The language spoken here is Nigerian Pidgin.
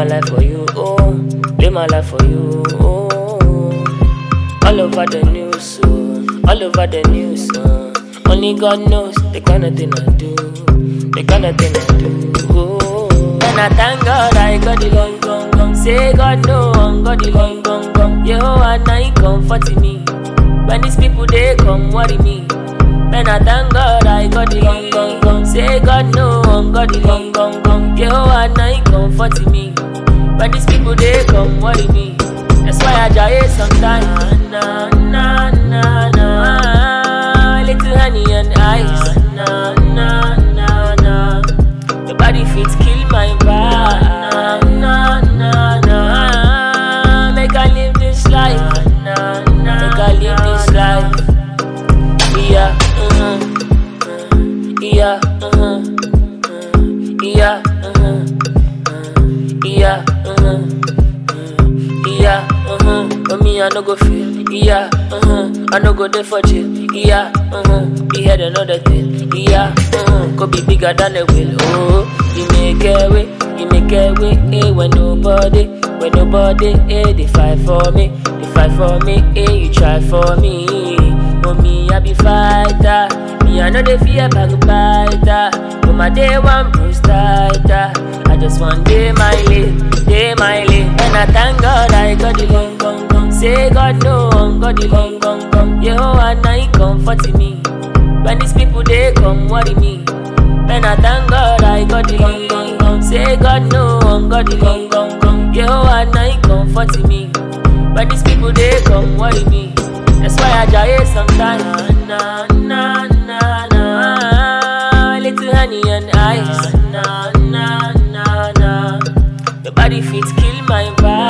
my life for you, oh. Live my life for you, oh. All over the news, oh. All over the news, oh. Only God knows the kind of thing I do, the kind of thing I do, oh. And I thank God I got the long gong. Say God no, I got the long gong. Yo, and I comforting me. When these people they come worry me. And I thank God I got the long gong. Say God no, I got the long gong. Yo, and I comforting me. When these people they come worry me. That's why I jay sometimes. Na na na na. Little honey and ice. Na na na na. The body fit kill my vibe. Na na na. Make I live this life. Na na. Make I live this life. Yeah. Yeah. Yeah. Yeah. Yeah. But me I no go feel. Yeah. I no go there for jail. Yeah. He had another thing. Yeah. Could be bigger than the wheel. Oh, you make a way. You make a way. Hey, when nobody, hey, they fight for me. They fight for me. Hey, you try for me. For me, I be fighter. Me, I know they fear backbiter. But my day one bruise tighter. I just want day my lane. And I thank God I got the long gong. Say God no, I got the long gong. Yo, and I comforting me. When these people they come worry me. And I thank God I got the long gong. Say God no, I got the long gong. Yo, and I comforting me. When these people they come worry me. That's why I jay sometimes. Na na na na. Little honey and ice. Na na na na. The body fit kill my vibe.